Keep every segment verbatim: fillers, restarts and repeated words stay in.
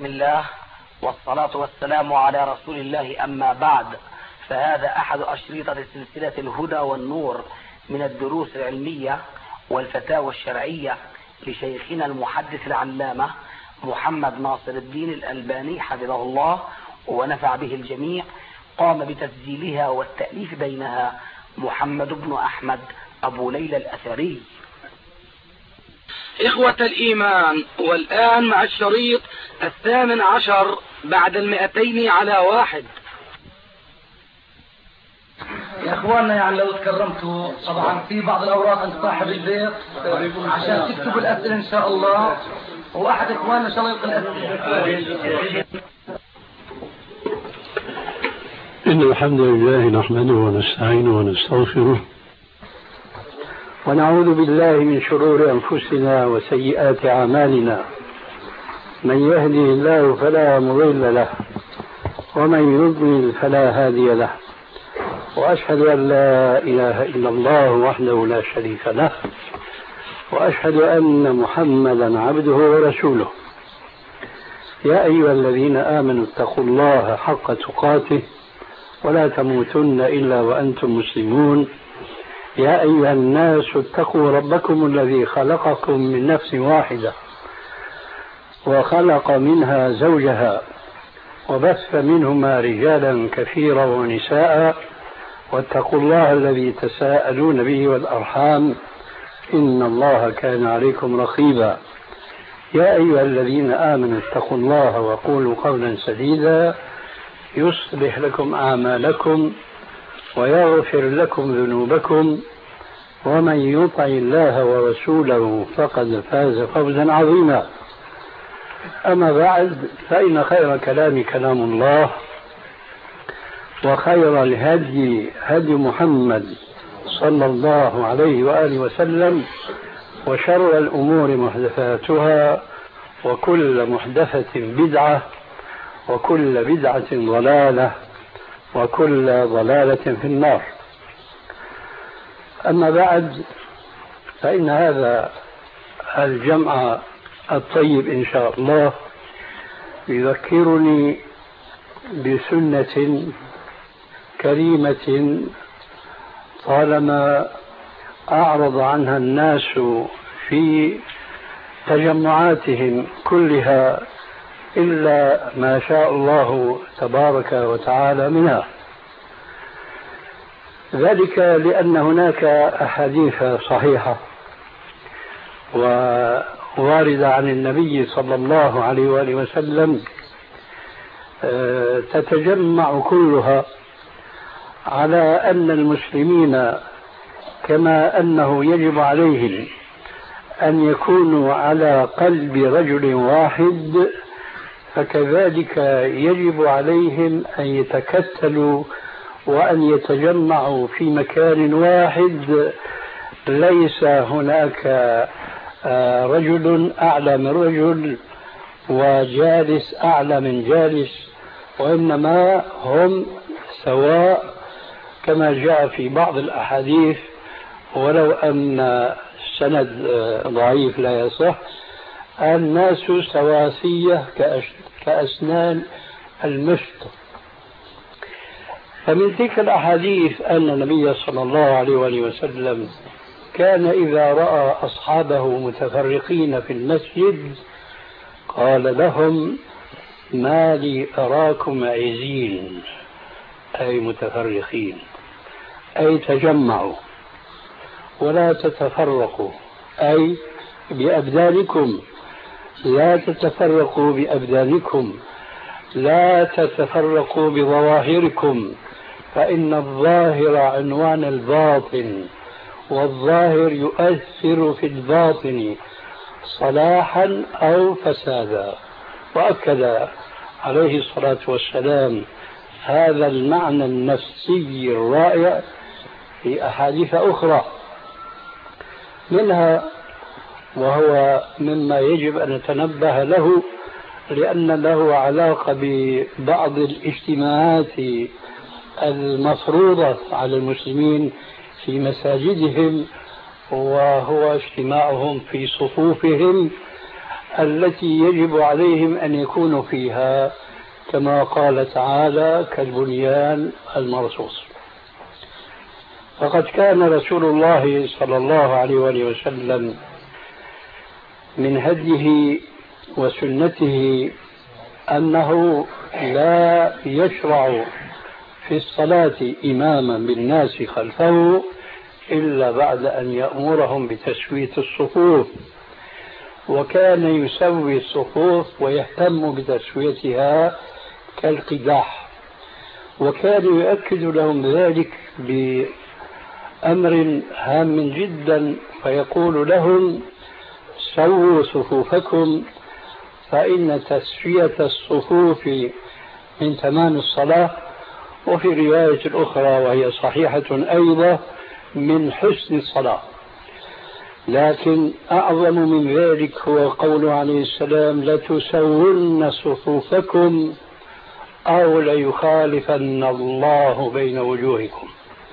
بسم الله والصلاة والسلام على رسول الله، أما بعد، فهذا أحد أشريطة سلسلة الهدى والنور من الدروس العلمية والفتاوى الشرعية لشيخنا المحدث العلامة محمد ناصر الدين الألباني حفظه الله ونفع به الجميع. قام بتسجيلها والتأليف بينها محمد بن أحمد أبو ليلى الأثري. إخوة الإيمان، والآن مع الشريط الثامن عشر بعد المئتين على واحد. يا اخواننا، يعني لو تكرمتوا طبعا في بعض الاوراق عند صاحب البيت عشان تكتبوا الاسئله ان شاء الله، واحد اخواننا ان شاء الله يلقي الاسئله. إن الحمد لله نحمده ونستعينه ونستغفره ونعوذ بالله من شرور أنفسنا وسيئات أعمالنا. من يهده الله فلا مضل له ومن يضلل فلا هادي له، وأشهد أن لا إله إلا الله وحده لا شريك له، وأشهد أن محمدا عبده ورسوله. يا أيها الذين آمنوا اتقوا الله حق تقاته ولا تموتن إلا وأنتم مسلمون. يا أيها الناس اتقوا ربكم الذي خلقكم من نفس واحدة وخلق منها زوجها وبث منهما رجالا كثيرا ونساء، واتقوا الله الذي تساءلون به والأرحام إن الله كان عليكم رقيبا. يا أيها الذين آمنوا اتقوا الله وقولوا قولا سديدا يصلح لكم أعمالكم ويغفر لكم ذنوبكم، ومن يطع الله ورسوله فقد فاز فوزا عظيما. أما بعد، فإن خير كلام كلام الله، وخير الهدي هدي محمد صلى الله عليه وآله وسلم، وشر الأمور محدثاتها، وكل محدثة بدعة، وكل بدعة ضلالة، وكل ضلالة في النار. أما بعد، فإن هذا الجمع الطيب إن شاء الله يذكرني بسنة كريمة طالما أعرض عنها الناس في تجمعاتهم كلها إلا ما شاء الله تبارك وتعالى منها. ذلك لأن هناك أحاديث صحيحة وواردة عن النبي صلى الله عليه وآله وسلم تتجمع كلها على أن المسلمين كما أنه يجب عليهم أن يكونوا على قلب رجل واحد، فكذلك يجب عليهم أن يتكتلوا وأن يتجمعوا في مكان واحد، ليس هناك رجل أعلى من رجل وجالس أعلى من جالس، وإنما هم سواء كما جاء في بعض الأحاديث، ولو أن السند ضعيف لا يصح. الناس سواسية كأسنان المشط. فمن تلك الأحاديث أن النبي صلى الله عليه وآله وسلم كان إذا رأى أصحابه متفرقين في المسجد قال لهم: ما لي أراكم عزين، أي متفرقين، أي تجمعوا ولا تتفرقوا، أي بأبدانكم، لا تتفرقوا بأبدانكم، لا تتفرقوا بظواهركم، فإن الظاهر عنوان الباطن، والظاهر يؤثر في الباطن صلاحا أو فسادا. وأكد عليه الصلاة والسلام هذا المعنى النفسي الرائع في أحاديث أخرى، منها وهو مما يجب أن نتنبه له لأن له علاقة ببعض الاجتماعات المفروضة على المسلمين في مساجدهم، وهو اجتماعهم في صفوفهم التي يجب عليهم أن يكونوا فيها، كما قال تعالى: كالبنيان المرصوص. فقد كان رسول الله صلى الله عليه وآله وسلم من هديه وسنته أنه لا يشرع في الصلاة إماما بالناس خلفه إلا بعد أن يأمرهم بتسوية الصفوف، وكان يسوي الصفوف ويهتم بتسويتها كالقداح، وكان يؤكد لهم ذلك بأمر هام جدا، فيقول لهم: سووا صفوفكم فإن تسوية الصفوف من تمام الصلاة، وفي رواية أخرى وهي صحيحة أيضا: من حسن الصلاة. لكن أعظم من ذلك هو قوله عليه السلام: لتسون صفوفكم أو ليخالفن الله بين وجوهكم.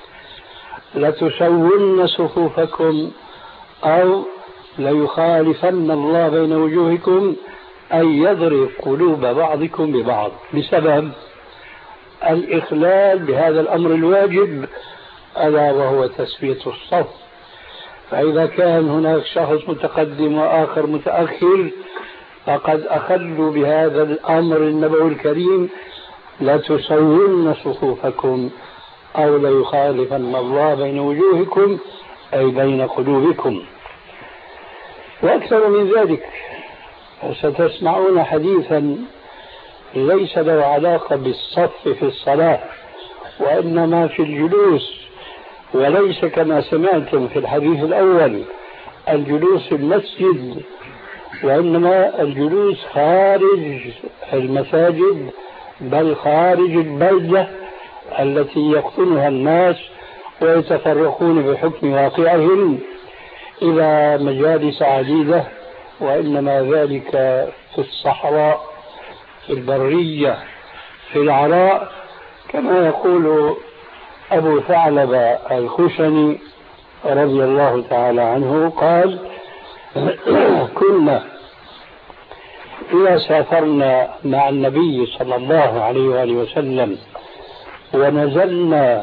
لتسون صفوفكم أو ليخالفن الله بين وجوهكم، أي يضرب قلوب بعضكم ببعض بسبب الإخلال بهذا الأمر الواجب، ألا وهو تسوية الصف. فإذا كان هناك شخص متقدم وآخر متأخر فقد أخلوا بهذا الأمر النبوي الكريم: لا تسون صفوفكم أو ليخالفن الله بين وجوهكم، أي بين قلوبكم. وأكثر من ذلك، ستسمعون حديثا ليس له علاقة بالصف في الصلاة وإنما في الجلوس، وليس كما سمعتم في الحديث الأول الجلوس في المسجد، وإنما الجلوس خارج المساجد، بل خارج البلدة التي يقطنها الناس ويتفرقون بحكم واقعهم إلى مجالس عديدة، وإنما ذلك في الصحراء، في البرية، في العراء، كما يقول أبو ثعلبة الخشني رضي الله تعالى عنه قال: كنا إذا سافرنا مع النبي صلى الله عليه وآله وسلم ونزلنا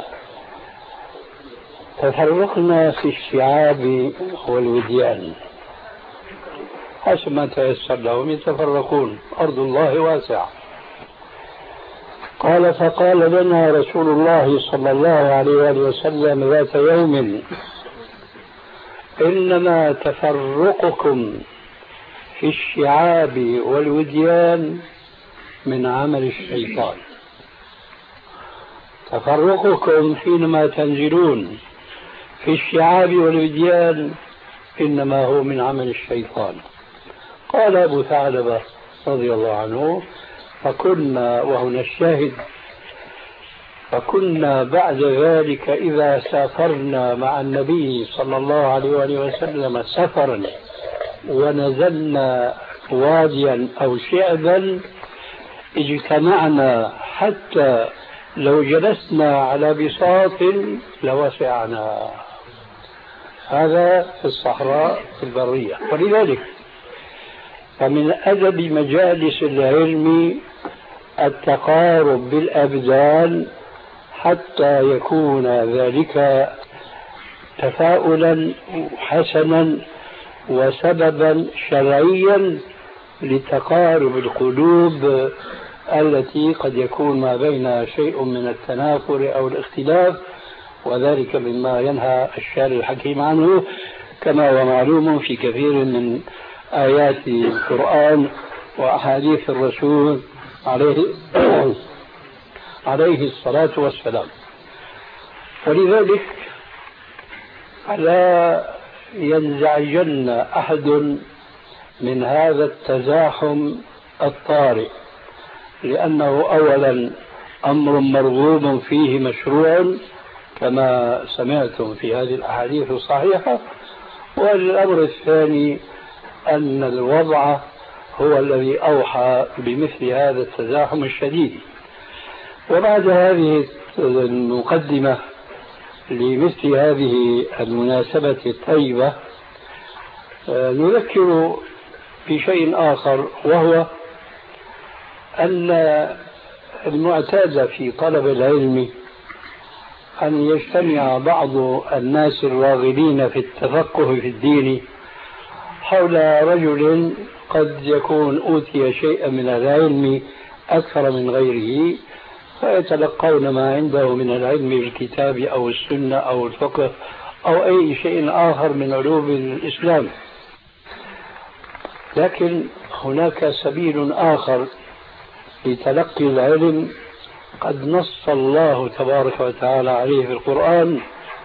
تفرقنا في الشعاب والوديان، حسب ما تيسر لهم يتفرقون، أرض الله واسعة. قال: فقال لنا رسول الله صلى الله عليه وآله وسلم ذات يوم: إنما تفرقكم في الشعاب والوديان من عمل الشيطان. تفرقكم حينما تنزلون في الشعاب والوديان إنما هو من عمل الشيطان. قال أبو ثعلبة رضي الله عنه: فكنا، وهنا الشاهد، فكنا بعد ذلك إذا سافرنا مع النبي صلى الله عليه وآله وسلم سفرا ونزلنا واديا أو شعبا اجتمعنا حتى لو جلسنا على بساط لوسعنا. هذا في الصحراء في البرية. ولذلك فمن أدب مجالس العلم التقارب بالأبدان حتى يكون ذلك تفاؤلا حسنا وسببا شرعيا لتقارب القلوب التي قد يكون ما بينها شيء من التنافر أو الاختلاف، وذلك مما ينهى الشارع الحكيم عنه، كما هو معلوم في كثير من آيات القرآن وأحاديث الرسول عليه عليه الصلاة والسلام. ولذلك لا ينزعجن أحد من هذا التزاحم الطارئ، لأنه أولا أمر مرغوب فيه مشروع كما سمعتم في هذه الأحاديث الصحيحة، والأمر الثاني أن الوضع هو الذي أوحى بمثل هذا التزاحم الشديد. وبعد هذه المقدمة لمثل هذه المناسبة الطيبة نذكر بشيء آخر، وهو أن المعتاد في طلب العلم أن يجتمع بعض الناس الراغبين في التفقه في الدين حول رجل قد يكون أوتي شيئا من العلم أكثر من غيره، فيتلقون ما عنده من العلم بالكتاب أو السنة أو الفقه أو أي شيء آخر من علوم الإسلام. لكن هناك سبيل آخر لتلقي العلم قد نص الله تبارك وتعالى عليه في القرآن،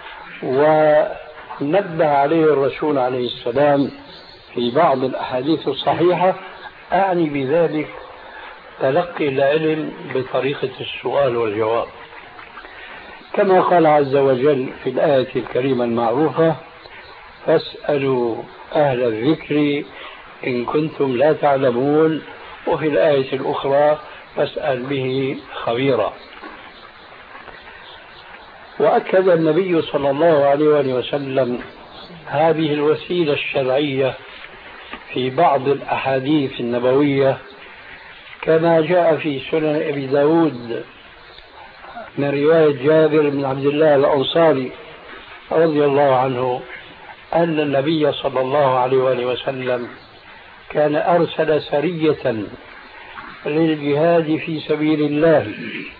ونبه عليه الرسول عليه السلام في بعض الأحاديث الصحيحة. أعني بذلك تلقي العلم بطريقة السؤال والجواب، كما قال عز وجل في الآية الكريمة المعروفة: فاسألوا أهل الذكر إن كنتم لا تعلمون، وفي الآية الأخرى: فاسأل به خبيرا. وأكد النبي صلى الله عليه وسلم هذه الوسيلة الشرعية في بعض الأحاديث النبوية، كما جاء في سنن أبي داود من رواية جابر بن عبد الله الأنصاري رضي الله عنه أن النبي صلى الله عليه وسلم كان أرسل سرية للجهاد في سبيل الله،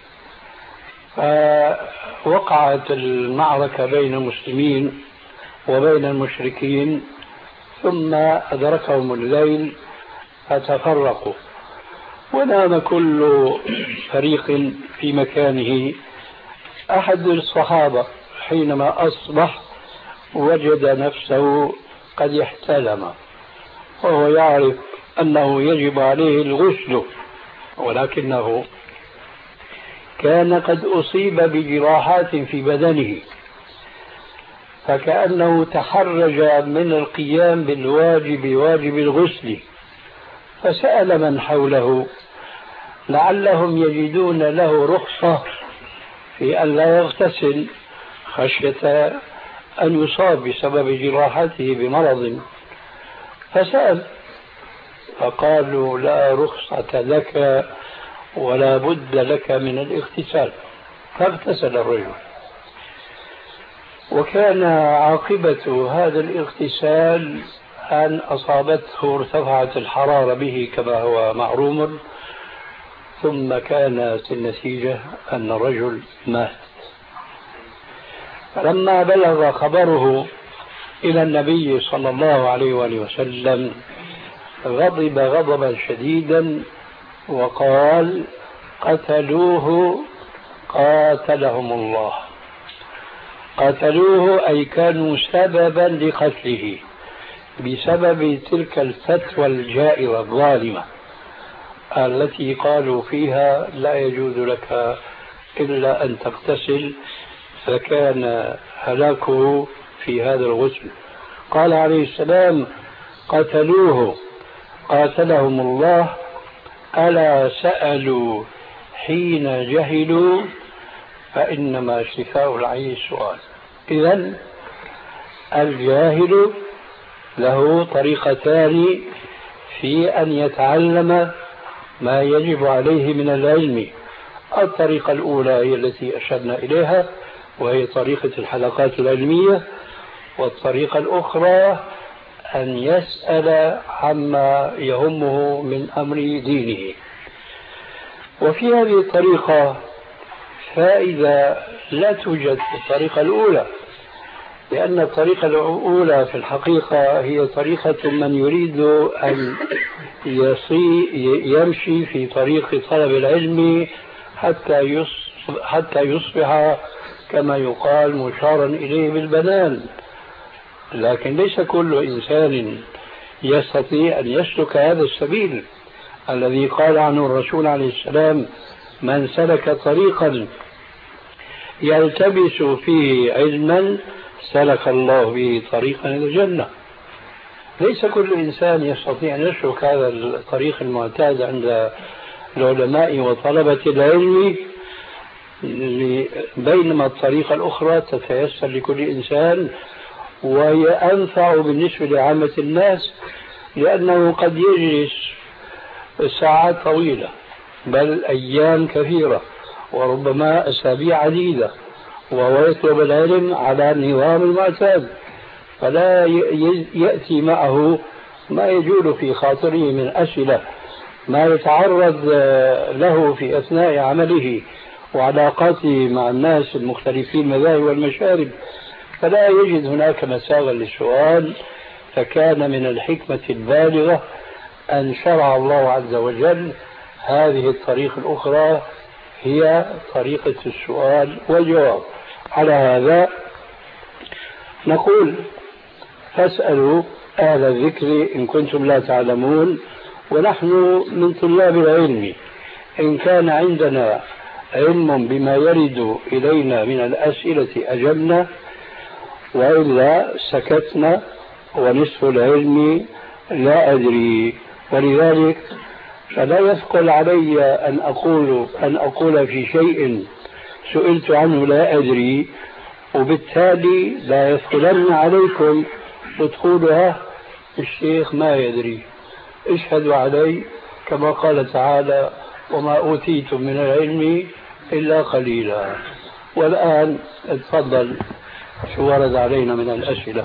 فوقعت المعركة بين المسلمين وبين المشركين، ثم أدركهم الليل فتفرقوا، ونام كل فريق في مكانه. أحد الصحابة حينما أصبح وجد نفسه قد احتلم، وهو يعرف أنه يجب عليه الغسل، ولكنه كان قد أصيب بجراحات في بدنه، فكأنه تحرج من القيام بالواجب واجب الغسل، فسأل من حوله لعلهم يجدون له رخصة في أن لا يغتسل خشية أن يصاب بسبب جراحته بمرض، فسأل فقالوا: لا رخصة لك ولا بد لك من الاغتسال. فاغتسل الرجل، وكان عاقبة هذا الاغتسال أن أصابته ارتفعت الحرارة به كما هو معروم، ثم كانت النتيجة أن الرجل مات. فلما بلغ خبره إلى النبي صلى الله عليه وسلم غضب غضبا شديدا وقال: قتلوه قاتلهم الله. قتلوه أي كانوا سببا لقتله بسبب تلك الفتوى الجائرة الظالمة التي قالوا فيها لا يجوز لك إلا أن تغتسل، فكان هلاكه في هذا الغسل. قال عليه السلام: قتلوه قاتلهم الله، ألا سألوا حين جهلوا فإنما شفاء العي السؤال. إذن الجاهل له طريقتان في أن يتعلم ما يجب عليه من العلم. الطريقة الأولى هي التي أشرنا إليها، وهي طريقة الحلقات العلمية، والطريقة الأخرى أن يسأل عما يهمه من أمر دينه. وفي هذه الطريقة فائدة لا توجد في الطريقة الأولى، لأن الطريقة الأولى في الحقيقة هي طريقة من يريد أن يمشي في طريق طلب العلم حتى يصبح, حتى يصبح كما يقال مشارا إليه بالبنان. لكن ليس كل إنسان يستطيع أن يسلك هذا السبيل الذي قال عنه الرسول عليه السلام: من سلك طريقا يلتبس فيه علما سلك الله به طريقا إلى الجنة. ليس كل إنسان يستطيع أن يسلك هذا الطريق المعتاد عند العلماء وطلبة العلم، بينما الطريقة الأخرى تتيسر لكل إنسان، وهي أنفع بالنسبة لعامة الناس، لأنه قد يجلس ساعات طويلة بل أيام كثيرة وربما أسابيع عديدة وهو يطلب العلم على النظام المعتاد، فلا يأتي معه ما يجول في خاطره من أسئلة، ما يتعرض له في أثناء عمله وعلاقاته مع الناس المختلفين المذاهب والمشارب، فلا يجد هناك مساغا للسؤال. فكان من الحكمة البالغة أن شرع الله عز وجل هذه الطريقة الأخرى هي طريقة السؤال والجواب. على هذا نقول فاسألوا أهل الذكر إن كنتم لا تعلمون، ونحن من طلاب العلم إن كان عندنا علم بما يرد إلينا من الأسئلة أجبنا، وإلا سكتنا، ونصف العلم لا أدري. ولذلك فلا يثقل علي أن أقول أن أقول في شيء سئلت عنه لا أدري، وبالتالي لا يثقلن عليكم وتقولوا الشيخ ما يدري. اشهدوا علي كما قال تعالى وما أوتيتم من العلم إلا قليلا. والآن اتفضل شو ورد علينا من الأسئلة.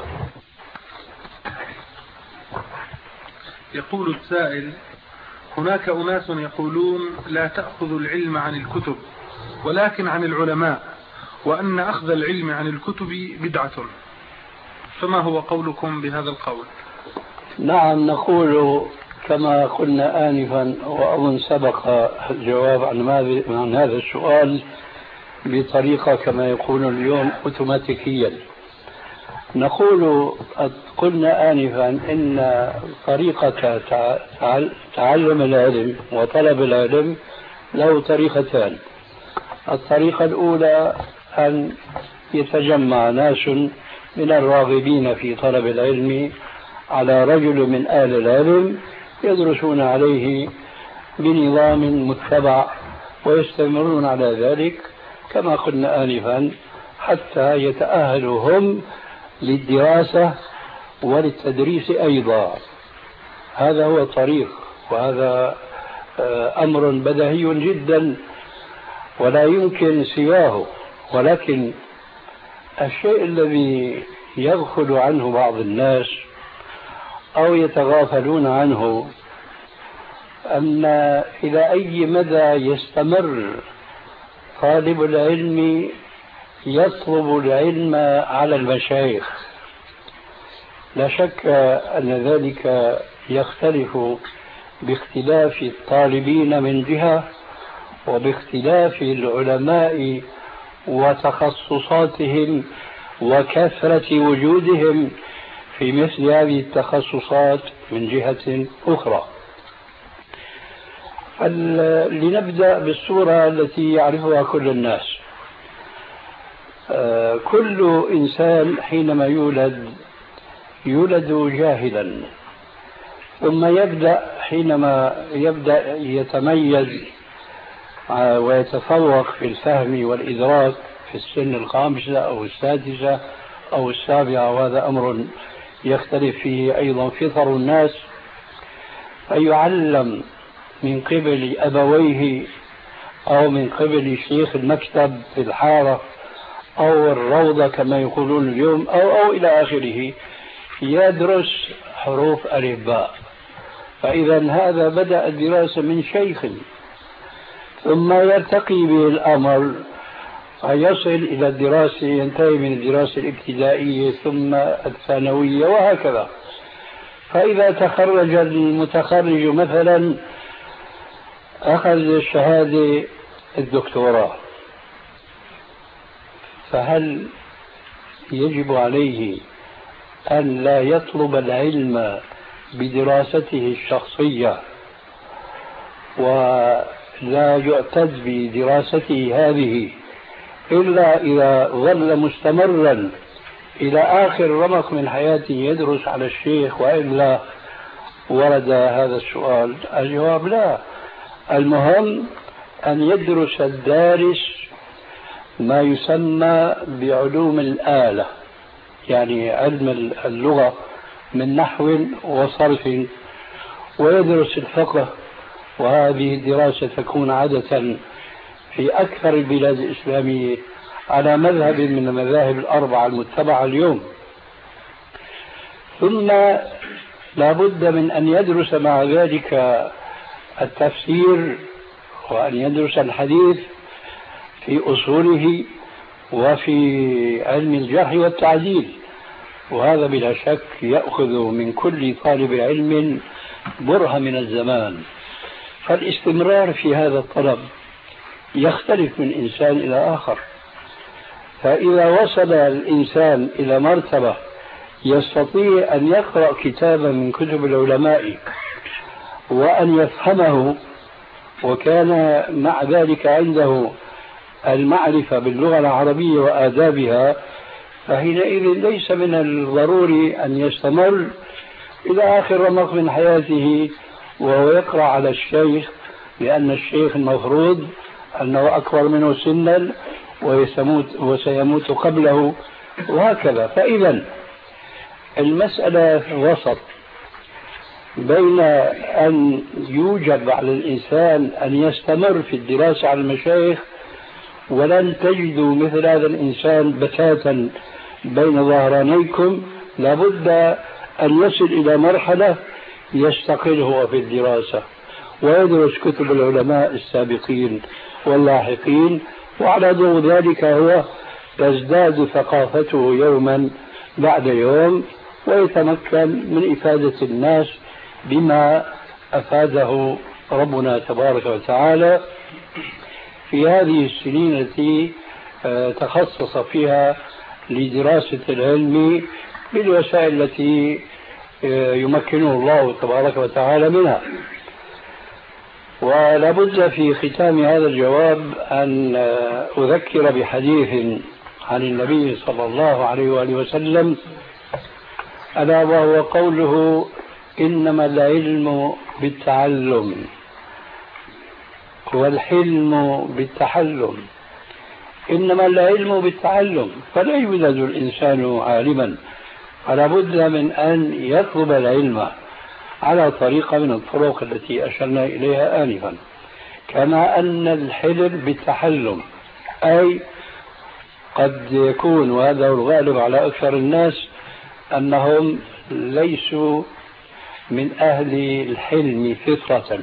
يقول السائل: هناك أناس يقولون لا تأخذ العلم عن الكتب ولكن عن العلماء، وأن أخذ العلم عن الكتب بدعة، فما هو قولكم بهذا القول؟ نعم، نقول كما قلنا آنفا، وأظن سبق الجواب عن هذا السؤال بطريقة كما يقولون اليوم أوتوماتيكيا. نقول قلنا آنفا إن طريقة تعلم العلم وطلب العلم له طريقتان. الطريقة الأولى أن يتجمع ناس من الراغبين في طلب العلم على رجل من أهل العلم يدرسون عليه بنظام متبع ويستمرون على ذلك كما قلنا آنفا حتى يتأهلوا هم للدراسة وللتدريس أيضا. هذا هو الطريق، وهذا أمر بديهي جدا ولا يمكن سواه. ولكن الشيء الذي يغفل عنه بعض الناس أو يتغافلون عنه أن إلى أي مدى يستمر طالب العلم يطلب العلم على المشايخ. لا شك أن ذلك يختلف باختلاف الطالبين من جهة وباختلاف العلماء وتخصصاتهم وكثرة وجودهم في مثل هذه التخصصات من جهة أخرى. لنبدأ بالصورة التي يعرفها كل الناس. كل إنسان حينما يولد يولد جاهلا، ثم يبدأ حينما يبدأ يتميز ويتفوق في الفهم والإدراك في السن الخامسة أو السادسة أو السابعة، وهذا أمر يختلف فيه أيضا فطر الناس، فيعلم من قبل أبويه أو من قبل شيخ المكتب في الحارة أو الروضة كما يقولون اليوم أو, أو إلى آخره، يدرس حروف ألف باء. فإذا هذا بدأ الدراسة من شيخ، ثم يرتقي به الأمر فيصل إلى الدراسة، ينتهي من الدراسة الابتدائية ثم الثانوية وهكذا. فإذا تخرج المتخرج مثلا أخذ الشهادة الدكتوراه، فهل يجب عليه أن لا يطلب العلم بدراسته الشخصية ولا يعتد بدراسته هذه إلا إذا ظل مستمرا إلى آخر رمق من حياته يدرس على الشيخ، وإلا ورد هذا السؤال؟ الجواب لا. المهم أن يدرس الدارس ما يسمى بعلوم الآلة، يعني علم اللغة من نحو وصرف، ويدرس الفقه، وهذه الدراسة تكون عادة في أكثر البلاد الإسلامية على مذهب من المذاهب الأربعة المتبعة اليوم. ثم لا بد من أن يدرس مع ذلك التفسير، وأن يدرس الحديث في أصوله وفي علم الجرح والتعديل، وهذا بلا شك يأخذ من كل طالب علم برهة من الزمان. فالاستمرار في هذا الطلب يختلف من إنسان إلى آخر. فإذا وصل الإنسان إلى مرتبة يستطيع أن يقرأ كتابا من كتب العلماء وأن يفهمه، وكان مع ذلك عنده المعرفة باللغة العربية وآدابها، فحينئذ ليس من الضروري أن يستمر إلى آخر رمق من حياته وهو يقرأ على الشيخ، لأن الشيخ المفروض أنه أكبر منه سنا ويسموت وسيموت قبله، وهكذا. فإذا المسألة وسط بين أن يوجب على الإنسان أن يستمر في الدراسة على المشايخ، ولن تجدوا مثل هذا الإنسان بتاتا بين ظهرانيكم، لابد أن يصل إلى مرحلة يستقل هو في الدراسة ويدرس كتب العلماء السابقين واللاحقين، وعلى ضوء ذلك هو تزداد ثقافته يوما بعد يوم ويتمكن من إفادة الناس بما أفاده ربنا تبارك وتعالى في هذه السنين التي تخصص فيها لدراسة العلم بالوسائل التي يمكنه الله تبارك وتعالى منها. ولا بد في ختام هذا الجواب أن أذكر بحديث عن النبي صلى الله عليه وآله وسلم، ألا وهو قوله: إنما العلم بالتعلم والحلم بالتحلم. إنما العلم بالتعلم، فلا يولد الإنسان عالما، فلا بد من أن يطلب العلم على طريقة من الطرق التي أشرنا إليها آنفا. كما أن الحلم بالتحلم، أي قد يكون، وهذا الغالب على أكثر الناس، أنهم ليسوا من أهل الحلم فطرة.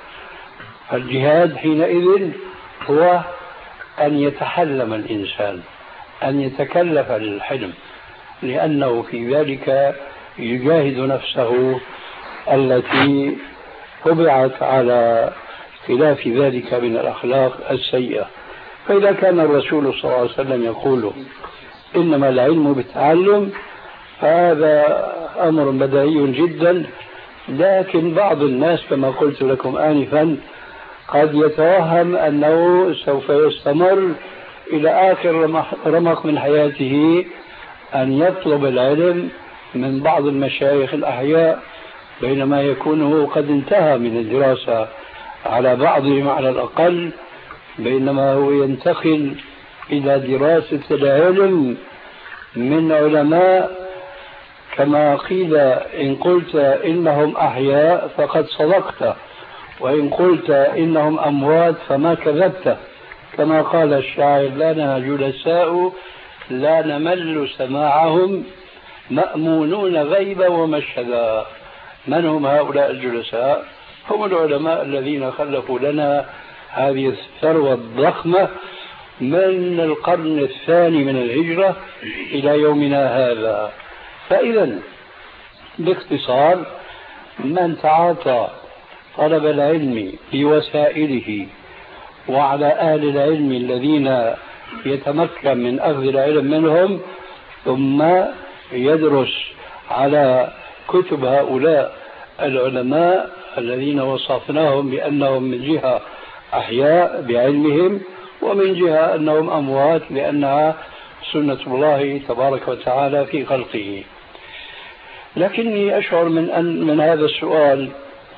الجهاد حينئذ هو أن يتحلم الإنسان، أن يتكلف للحلم، لأنه في ذلك يجاهد نفسه التي طبعت على خلاف ذلك من الأخلاق السيئة. فإذا كان الرسول صلى الله عليه وسلم يقول إنما العلم بالتعلم، فهذا أمر بديهي جدا، لكن بعض الناس كما قلت لكم آنفا قد يتوهم أنه سوف يستمر إلى آخر رمق من حياته أن يطلب العلم من بعض المشايخ الأحياء، بينما يكون قد انتهى من الدراسة على بعضهم على الأقل، بينما هو ينتقل إلى دراسة العلم من علماء كما قيل: إن قلت إنهم أحياء فقد صدقت، وإن قلت إنهم أموات فما كذبت، كما قال الشاعر: لنا جلساء لا نمل سماعهم مأمونون غيبا ومشهدا. من هم هؤلاء الجلساء؟ هم العلماء الذين خلفوا لنا هذه الثروة الضخمة من القرن الثاني من الهجرة إلى يومنا هذا. فإذا باختصار، من تعاطى طلب العلم بوسائله وعلى أهل العلم الذين يتمكن من أخذ العلم منهم، ثم يدرس على كتب هؤلاء العلماء الذين وصفناهم بأنهم من جهة أحياء بعلمهم، ومن جهة أنهم أموات لأنها سنة الله تبارك وتعالى في خلقه. لكني أشعر من أن من هذا السؤال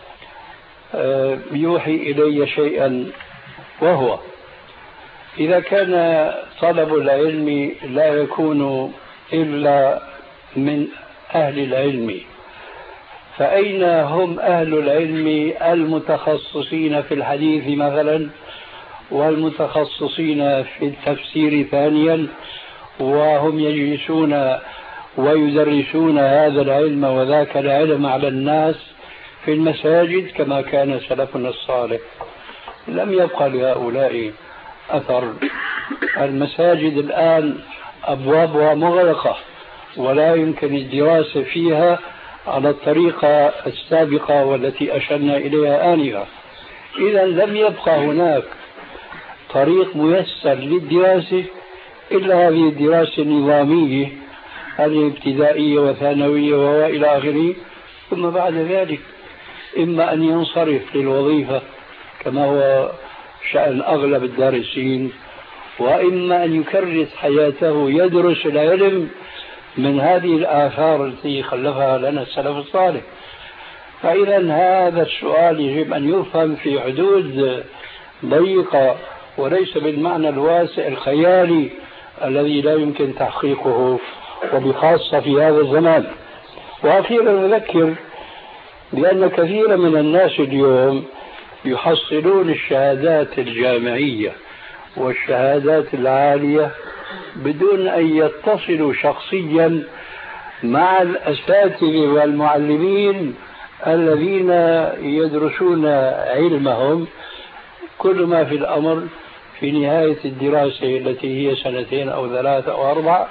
يوحي إلي شيئا، وهو: إذا كان طلب العلم لا يكون إلا من أهل العلم فأين هم أهل العلم المتخصصين في الحديث مثلا والمتخصصين في التفسير ثانيا، وهم يجلسون ويدرسون هذا العلم وذاك العلم على الناس في المساجد كما كان سلفنا الصالح؟ لم يبقى لهؤلاء أثر. المساجد الآن أبوابها مغلقة ولا يمكن الدراسة فيها على الطريقة السابقة والتي أشرنا إليها آنفا. إذا لم يبقى هناك طريق ميسر للدراسة إلا هذه الدراسة النظامية، هذه ابتدائية وثانوية وإلى آخره، ثم بعد ذلك إما أن ينصرف للوظيفة كما هو شأن أغلب الدارسين، وإما أن يكرس حياته يدرس العلم من هذه الآثار التي خلفها لنا السلف الصالح. فإذا هذا السؤال يجب أن يفهم في حدود ضيقة وليس بالمعنى الواسع الخيالي الذي لا يمكن تحقيقه وبخاصة في هذا الزمان. وأخيرا نذكر بأن كثيرا من الناس اليوم يحصلون الشهادات الجامعية والشهادات العالية بدون أن يتصلوا شخصيا مع الأساتذة والمعلمين الذين يدرسون علمهم. كل ما في الأمر في نهاية الدراسة التي هي سنتين أو ثلاثة أو أربعة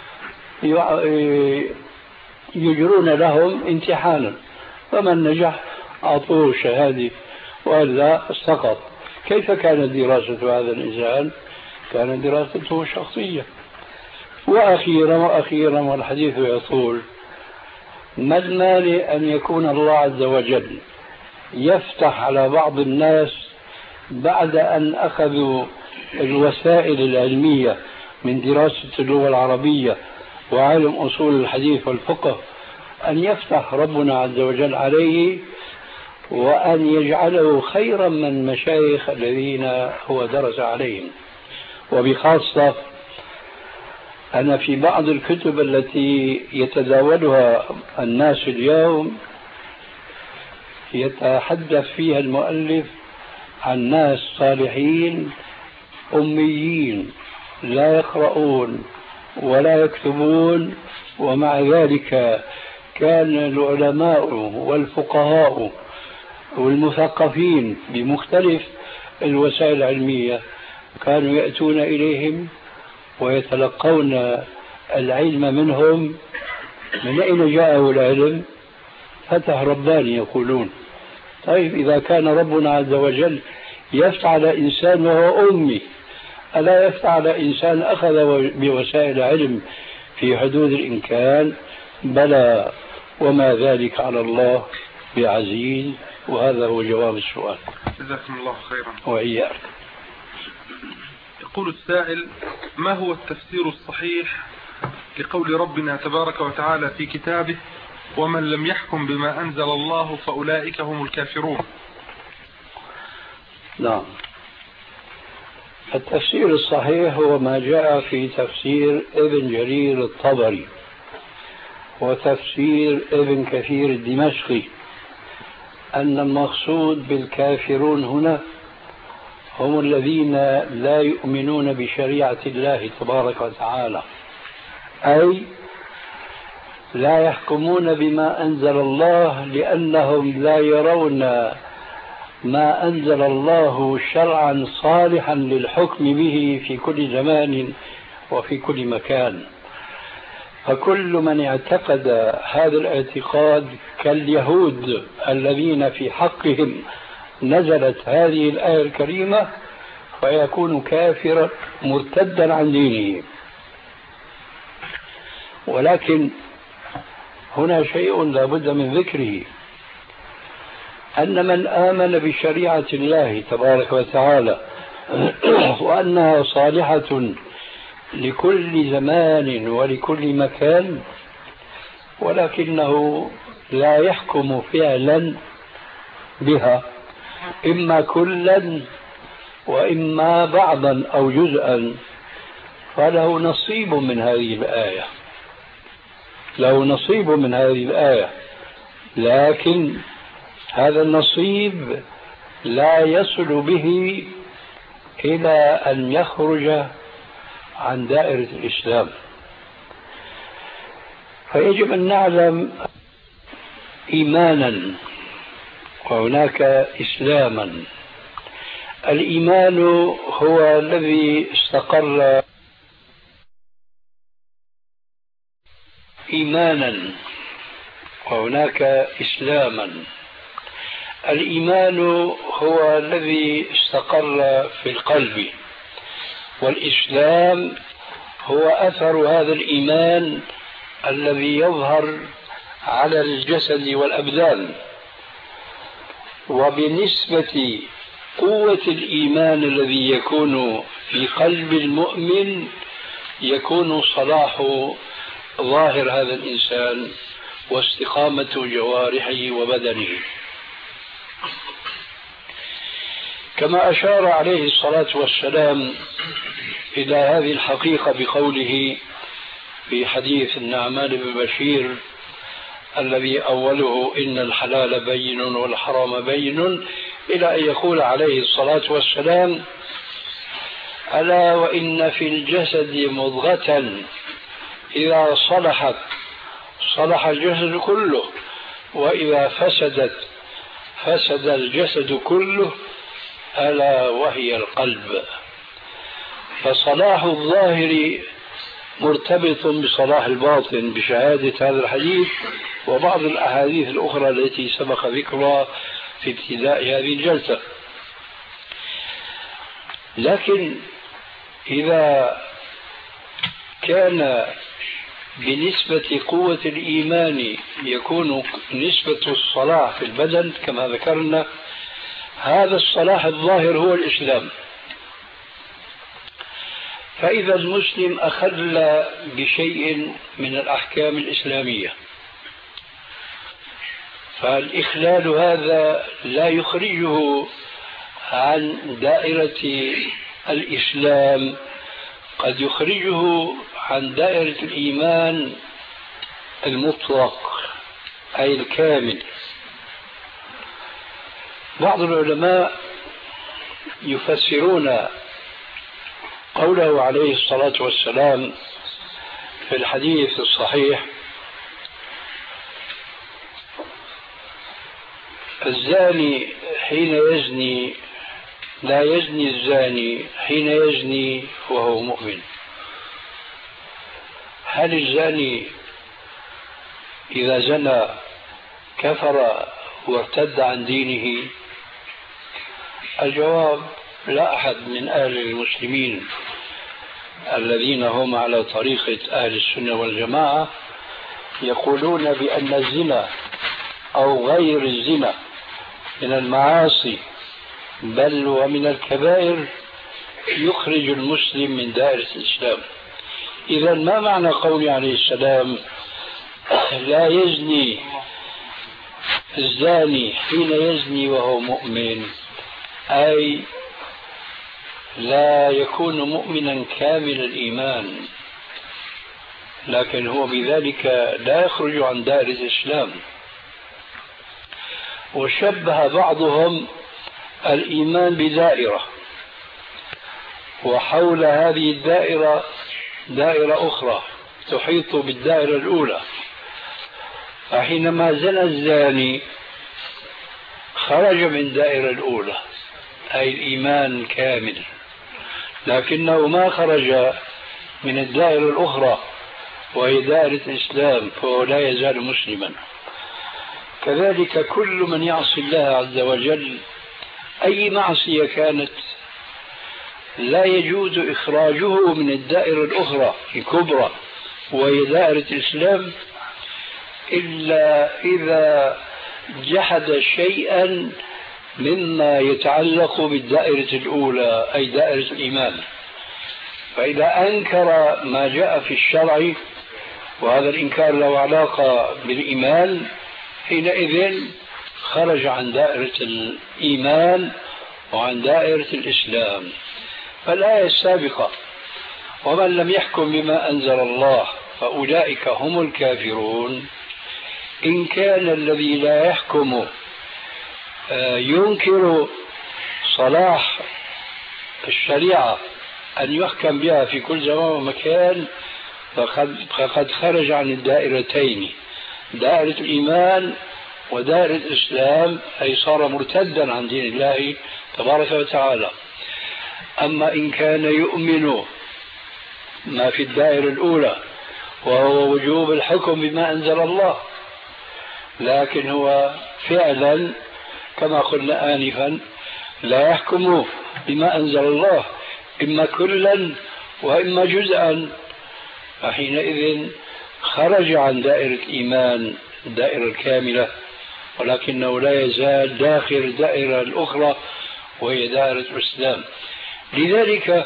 يجرون لهم امتحانا، فمن نجح أعطوه شهادة وإلا سقط. كيف كانت دراسة هذا الإنسان؟ كانت دراسته شخصية. وأخيرا وأخيرا والحديث يطول، ما المانع أن يكون الله عز وجل يفتح على بعض الناس بعد أن أخذوا الوسائل العلمية من دراسة اللغة العربية وعلم أصول الحديث والفقه، أن يفتح ربنا عز وجل عليه وأن يجعله خيرا من المشايخ الذين هو درس عليهم. وبخاصة أنا في بعض الكتب التي يتداولها الناس اليوم يتحدث فيها المؤلف عن ناس صالحين أميين لا يقرؤون ولا يكتبون، ومع ذلك كان العلماء والفقهاء والمثقفين بمختلف الوسائل العلمية كانوا يأتون إليهم ويتلقون العلم منهم. من أين جاءه العلم؟ فتح رباني يقولون. طيب إذا كان ربنا عز وجل يفتح على إنسان وهو أمي، ألا يفتح على إنسان أخذ بوسائل علم في حدود الإمكان؟ بلى، وما ذلك على الله بعزيز. وهذا هو جواب السؤال. جزاكم الله خيرا. وإياك. يقول السائل: ما هو التفسير الصحيح لقول ربنا تبارك وتعالى في كتابه: ومن لم يحكم بما أنزل الله فأولئك هم الكافرون؟ نعم، التفسير الصحيح هو ما جاء في تفسير ابن جرير الطبري وتفسير ابن كثير الدمشقي، أن المقصود بالكافرون هنا هم الذين لا يؤمنون بشريعة الله تبارك وتعالى، أي لا يحكمون بما أنزل الله لأنهم لا يرون ما أنزل الله شرعا صالحا للحكم به في كل زمان وفي كل مكان. فكل من اعتقد هذا الاعتقاد كاليهود الذين في حقهم نزلت هذه الآية الكريمة فيكون كافرا مرتدا عن دينه. ولكن هنا شيء لا بد من ذكره، أن من آمن بشريعة الله تبارك وتعالى وأنها صالحة لكل زمان ولكل مكان، ولكنه لا يحكم فعلا بها إما كلا وإما بعضا أو جزءا، فله نصيب من هذه الآية، له نصيب من هذه الآية لكن هذا النصيب لا يصل به إلى أن يخرج عن دائرة الإسلام. فيجب أن نعلم إيمانا وهناك إسلاما. الإيمان هو الذي استقر إيمانا وهناك إسلاما. الإيمان هو الذي استقر في القلب، والإسلام هو أثر هذا الإيمان الذي يظهر على الجسد والأبدان. وبنسبة قوة الإيمان الذي يكون في قلب المؤمن يكون صلاح ظاهر هذا الإنسان واستقامة جوارحه وبدنه. كما أشار عليه الصلاة والسلام إلى هذه الحقيقة بقوله في حديث النعمان بن بشير الذي أوله إن الحلال بين والحرام بين، إلى أن يقول عليه الصلاة والسلام ألا وإن في الجسد مضغة إذا صلحت صلح الجسد كله وإذا فسدت فسد الجسد كله ألا وهي القلب. فصلاح الظاهر مرتبط بصلاح الباطن بشهادة هذا الحديث وبعض الأحاديث الأخرى التي سبق ذكرها في ابتداء هذه الجلسة. لكن إذا كان بنسبة قوة الإيمان يكون نسبة الصلاح في البدن كما ذكرنا، هذا الصلاح الظاهر هو الإسلام. فإذا المسلم أخل بشيء من الأحكام الإسلامية فالإخلال هذا لا يخرجه عن دائرة الإسلام، قد يخرجه عن دائرة الإيمان المطلق أي الكامل. بعض العلماء يفسرون قوله عليه الصلاة والسلام في الحديث الصحيح الزاني حين يزني لا يزني الزاني حين يزني وهو مؤمن. هل الزاني إذا زنى كفر وارتد عن دينه؟ الجواب لا أحد من أهل المسلمين الذين هم على طريقة أهل السنة والجماعة يقولون بأن الزنا أو غير الزنا من المعاصي بل ومن الكبائر يخرج المسلم من دائرة الإسلام. إذا ما معنى قول عليه السلام لا يزني الزاني حين يزني وهو مؤمن؟ أي لا يكون مؤمنا كامل الإيمان، لكن هو بذلك لا يخرج عن دائرة الإسلام. وشبه بعضهم الإيمان بدائرة وحول هذه الدائرة دائرة أخرى تحيط بالدائرة الأولى. فحينما زنى الزاني خرج من الدائرة الأولى أي الإيمان كامل، لكنه ما خرج من الدائرة الأخرى وهي دائرة الإسلام، فهو لا يزال مسلما. كذلك كل من يعصي الله عز وجل أي معصية كانت لا يجوز إخراجه من الدائرة الأخرى الكبرى وهي دائرة الإسلام إلا إذا جحد شيئا مما يتعلق بالدائرة الأولى أي دائرة الإيمان. فإذا أنكر ما جاء في الشرع وهذا الإنكار له علاقة بالإيمان حينئذ خرج عن دائرة الإيمان وعن دائرة الإسلام. فالآية السابقة ومن لم يحكم بما أنزل الله فأولئك هم الكافرون إن كان الذي لا يحكم ينكر صلاح الشريعة أن يحكم بها في كل زمان ومكان فقد, فقد خرج عن الدائرتين، دائرة الإيمان ودائرة الإسلام، أي صار مرتدا عن دين الله تبارك وتعالى. أما إن كان يؤمن ما في الدائرة الأولى وهو وجوب الحكم بما أنزل الله، لكن هو فعلا كما قلنا آنفا لا يحكم بما أنزل الله إما كلا وإما جزءا، فحينئذ خرج عن دائرة الإيمان الدائرة الكاملة، ولكنه لا يزال داخل الدائرة الأخرى وهي دائرة الإسلام. لذلك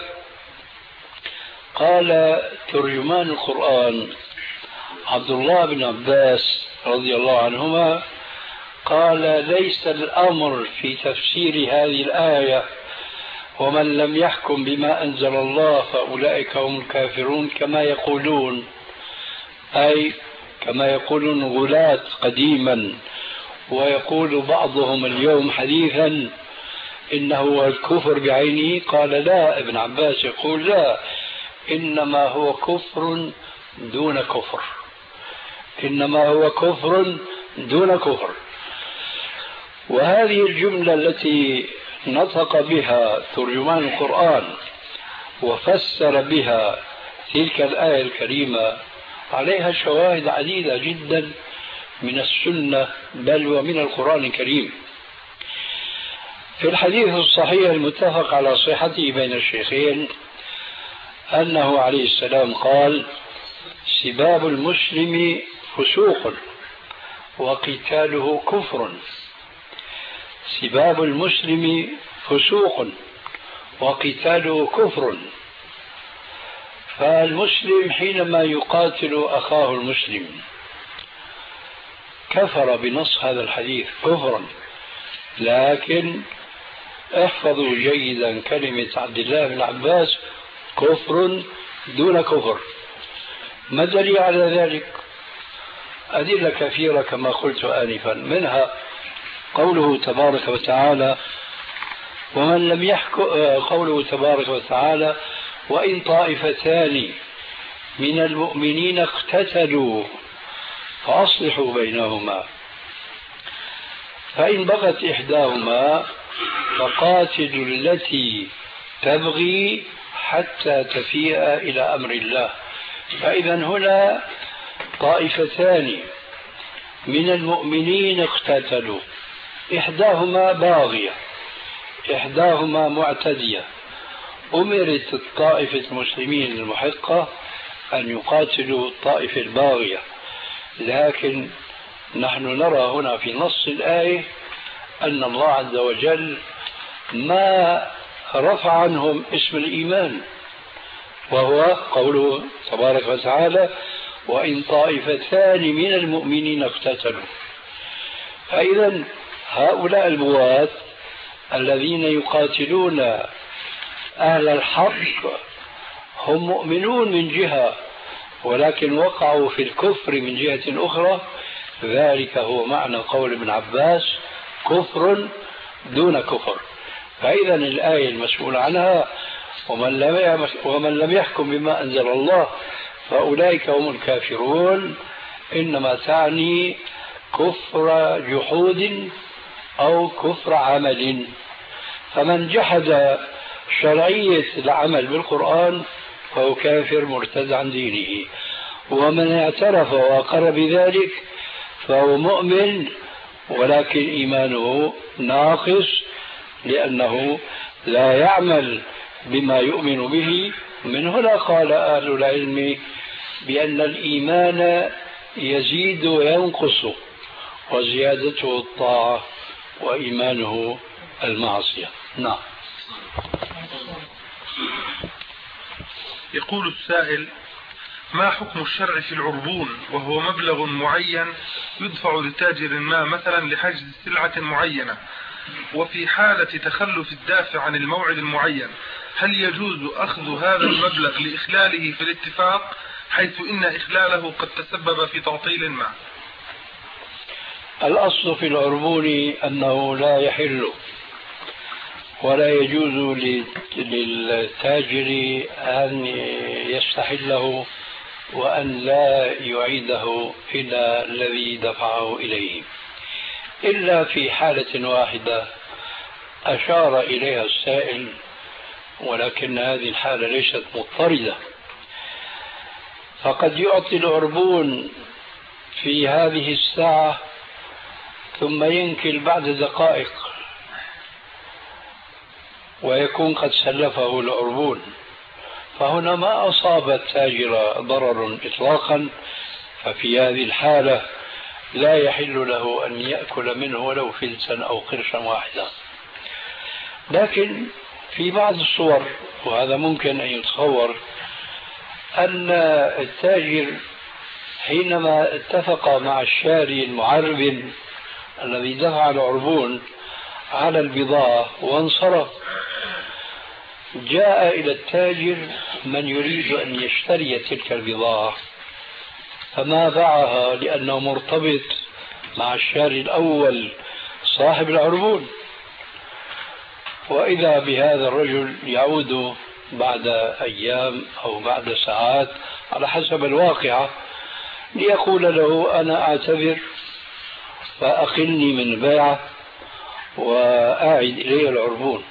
قال ترجمان القرآن عبد الله بن عباس رضي الله عنهما قال: ليس الأمر في تفسير هذه الآية ومن لم يحكم بما أنزل الله فأولئك هم الكافرون كما يقولون، أي كما يقولون غلاة قديما، ويقول بعضهم اليوم حديثا إنه هو الكفر بعينه. قال: لا، ابن عباس يقول: لا، إنما هو كفر دون كفر، إنما هو كفر دون كفر. وهذه الجملة التي نطق بها ترجمان القرآن وفسر بها تلك الآية الكريمة عليها شواهد عديدة جدا من السنة بل ومن القرآن الكريم. في الحديث الصحيح المتفق على صحته بين الشيخين أنه عليه السلام قال: سباب المسلم فسوق وقتاله كفر. سباب المسلم فسوق وقتاله كفر. فالمسلم حينما يقاتل أخاه المسلم كفر بنص هذا الحديث كفرا، لكن احفظوا جيدا كلمة عبد الله بن عباس: كفر دون كفر. ما الدليل على ذلك؟ أدلة كثيرة كما قلت آنفا، منها قوله تبارك وتعالى: ومن لم يحكم، قوله تبارك وتعالى: وإن طائفتان من المؤمنين اقتتلوا فأصلحوا بينهما فإن بغت إحداهما فقاتلوا التي تبغي حتى تفيء إلى أمر الله. فإذا هنا طائفتان من المؤمنين اقتتلوا، إحداهما باغية إحداهما معتدية، أمرت الطائفة المسلمين المحقة أن يقاتلوا الطائفة الباغية، لكن نحن نرى هنا في نص الآية أن الله عز وجل ما رفع عنهم اسم الإيمان، وهو قوله تبارك وتعالى: وإن طائفتان من المؤمنين اقتتلوا. فإذا هؤلاء البغاة الذين يقاتلون أهل الحق هم مؤمنون من جهة، ولكن وقعوا في الكفر من جهة أخرى. ذلك هو معنى قول ابن عباس: كفر دون كفر. فإذا الآية المسؤول عنها: ومن لم ومن لم يحكم بما أنزل الله فأولئك هم الكافرون، إنما تعني كفر جحود أو كفر عمل. فمن جحد شرعية العمل بالقرآن فهو كافر مرتد عن دينه، ومن اعترف وأقر بذلك فهو مؤمن ولكن إيمانه ناقص، لأنه لا يعمل بما يؤمن به. من هنا قال أهل العلم بأن الإيمان يزيد وينقص، وزيادته الطاعة وإيمانه المعصية. نعم. يقول السائل: ما حكم الشرع في العربون وهو مبلغ معين يدفع لتاجر ما مثلا لحجز سلعة معينة، وفي حالة تخلف الدافع عن الموعد المعين هل يجوز أخذ هذا المبلغ لإخلاله في الاتفاق، حيث إن إخلاله قد تسبب في تعطيل ما؟ الأصل في العربون أنه لا يحل ولا يجوز للتاجر أن يستحله وأن لا يعيده إلى الذي دفعه إليه، إلا في حالة واحدة أشار إليها السائل، ولكن هذه الحالة ليست مضطردة. فقد يعطي العربون في هذه الساعة ثم ينكل بعد دقائق ويكون قد سلفه العربون، فهنا ما أصاب التاجر ضرر إطلاقا، ففي هذه الحالة لا يحل له أن يأكل منه ولو فلسا أو قرشا واحدا. لكن في بعض الصور، وهذا ممكن أن يتصور، أن التاجر حينما اتفق مع الشاري المعرب الذي دفع العربون على البضاعة وانصرف، جاء إلى التاجر من يريد أن يشتري تلك البضاعة فما باعها لأنه مرتبط مع الشاري الأول صاحب العربون، وإذا بهذا الرجل يعود بعد أيام أو بعد ساعات على حسب الواقعة ليقول له أنا أعتذر فأقلني من بيعه وأعد إليه العربون.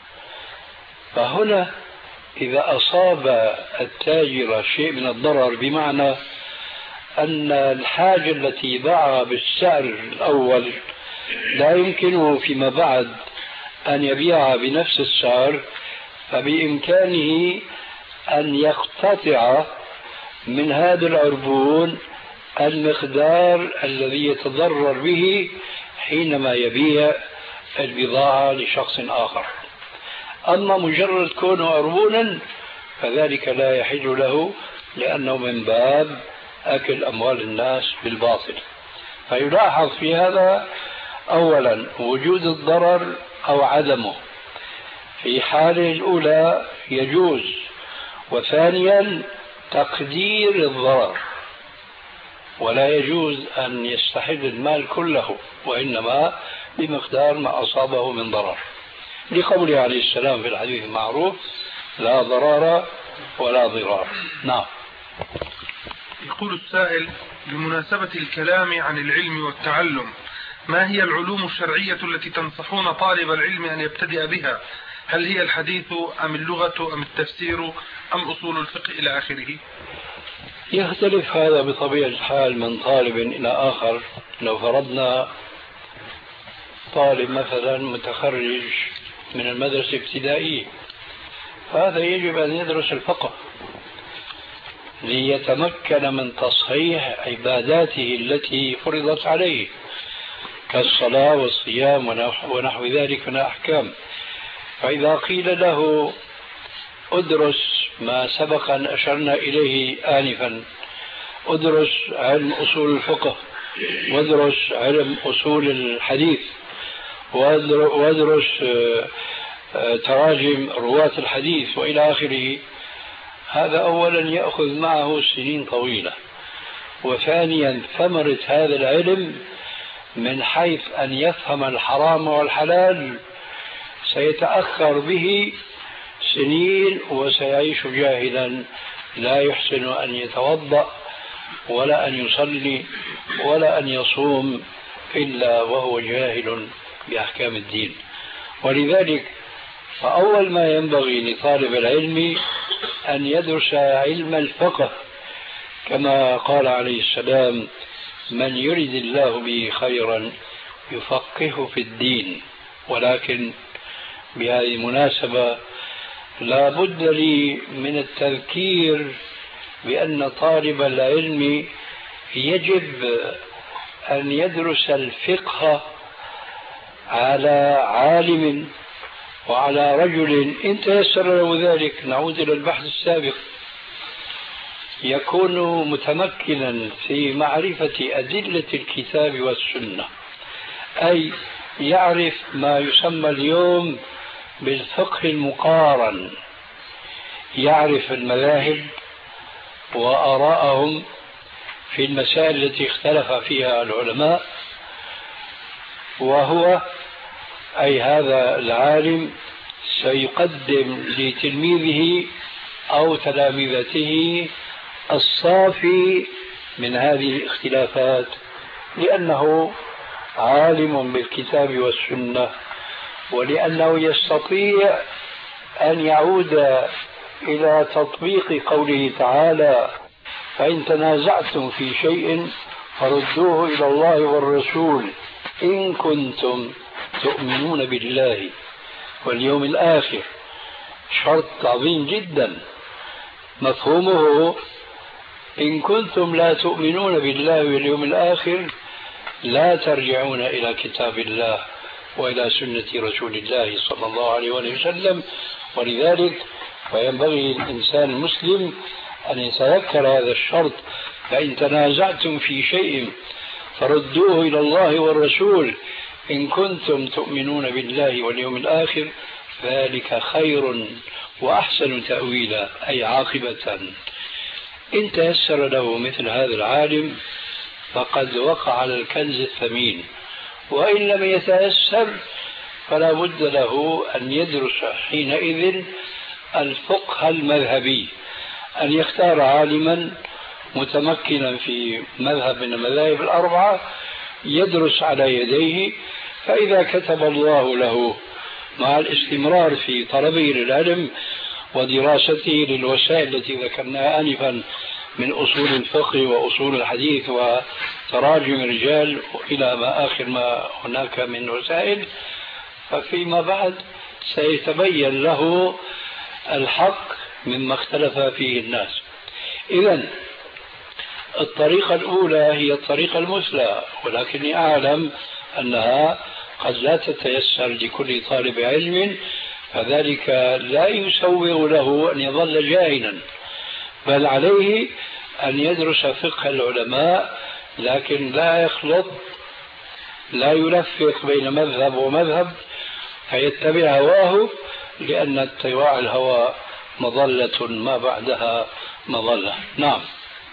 فهنا إذا أصاب التاجر شيء من الضرر، بمعنى أن الحاجة التي باعها بالسعر الأول لا يمكنه فيما بعد أن يبيعها بنفس السعر، فبإمكانه أن يقتطع من هذا العربون المقدار الذي يتضرر به حينما يبيع البضاعة لشخص آخر. أما مجرد كونه عربونا فذلك لا يحل له، لأنه من باب أكل أموال الناس بالباطل. فيلاحظ في هذا أولا وجود الضرر أو عدمه، في حاله الأولى يجوز، وثانيا تقدير الضرر، ولا يجوز أن يستحل المال كله وإنما بمقدار ما أصابه من ضرر، لقوله عليه السلام في الحديث المعروف لا ضرر ولا ضرار. نعم. يقول السائل: بمناسبة الكلام عن العلم والتعلم، ما هي العلوم الشرعية التي تنصحون طالب العلم أن يبتدئ بها؟ هل هي الحديث أم اللغة أم التفسير أم أصول الفقه إلى آخره؟ يختلف هذا بطبيعة الحال من طالب إلى آخر. لو فرضنا طالب مثلا متخرج من المدرسة الابتدائية، فهذا يجب أن يدرس الفقه ليتمكن من تصحيح عباداته التي فرضت عليه كالصلاة والصيام ونحو ذلك من الأحكام. فإذا قيل له ادرس ما سبق أن أشرنا إليه آنفا، ادرس علم أصول الفقه، وادرس علم أصول الحديث، وادرس تراجم رواة الحديث وإلى آخره، هذا أولا يأخذ معه سنين طويلة، وثانيا ثمرة هذا العلم من حيث أن يفهم الحرام والحلال سيتأخر به سنين، وسيعيش جاهلا لا يحسن أن يتوضأ ولا أن يصلي ولا أن يصوم إلا وهو جاهل بأحكام الدين. ولذلك فأول ما ينبغي لطالب العلم أن يدرس علم الفقه، كما قال عليه السلام: من يرد الله به خيرا يفقهه في الدين. ولكن بهذه المناسبة لا بد لي من التذكير بأن طالب العلم يجب أن يدرس الفقه على عالم وعلى رجل إن تيسر له ذلك، نعود إلى البحث السابق، يكون متمكنا في معرفة أدلة الكتاب والسنة، أي يعرف ما يسمى اليوم بالفقه المقارن، يعرف المذاهب وآراءهم في المسائل التي اختلف فيها العلماء، وهو أي هذا العالم سيقدم لتلميذه أو تلامذته الصافي من هذه الاختلافات، لأنه عالم بالكتاب والسنة، ولأنه يستطيع أن يعود إلى تطبيق قوله تعالى: فإن تنازعتم في شيء فردوه إلى الله والرسول إن كنتم تؤمنون بالله واليوم الآخر. شرط عظيم جدا، مفهومه إن كنتم لا تؤمنون بالله واليوم الآخر لا ترجعون إلى كتاب الله وإلى سنة رسول الله صلى الله عليه وسلم. ولذلك فينبغي الإنسان المسلم أن يتذكر هذا الشرط: فإن تنازعتم في شيء فردوه إلى الله والرسول إن كنتم تؤمنون بالله واليوم الآخر ذلك خير وأحسن تأويلا، أي عاقبة. إن تيسر له مثل هذا العالم فقد وقع على الكنز الثمين، وإن لم يتيسر فلا بد له أن يدرس حينئذ الفقه المذهبي، أن يختار عالما متمكنا في مذهب من المذاهب الأربعة يدرس على يديه، فإذا كتب الله له مع الاستمرار في طلبه للعلم ودراسته للوسائل التي ذكرناها آنفا من أصول الفقه وأصول الحديث وتراجم الرجال إلى ما آخر ما هناك من وسائل، ففيما بعد سيتبين له الحق مما اختلف فيه الناس. إذن الطريقة الأولى هي الطريقة المثلى، ولكني أعلم أنها قد لا تتيسر لكل طالب علم، فذلك لا يسوغ له أن يظل جاهلا، بل عليه أن يدرس فقه العلماء، لكن لا يخلط، لا يلفق بين مذهب ومذهب فيتبع هواه، لأن اتباع الهوى مظلة ما بعدها مظلة. نعم.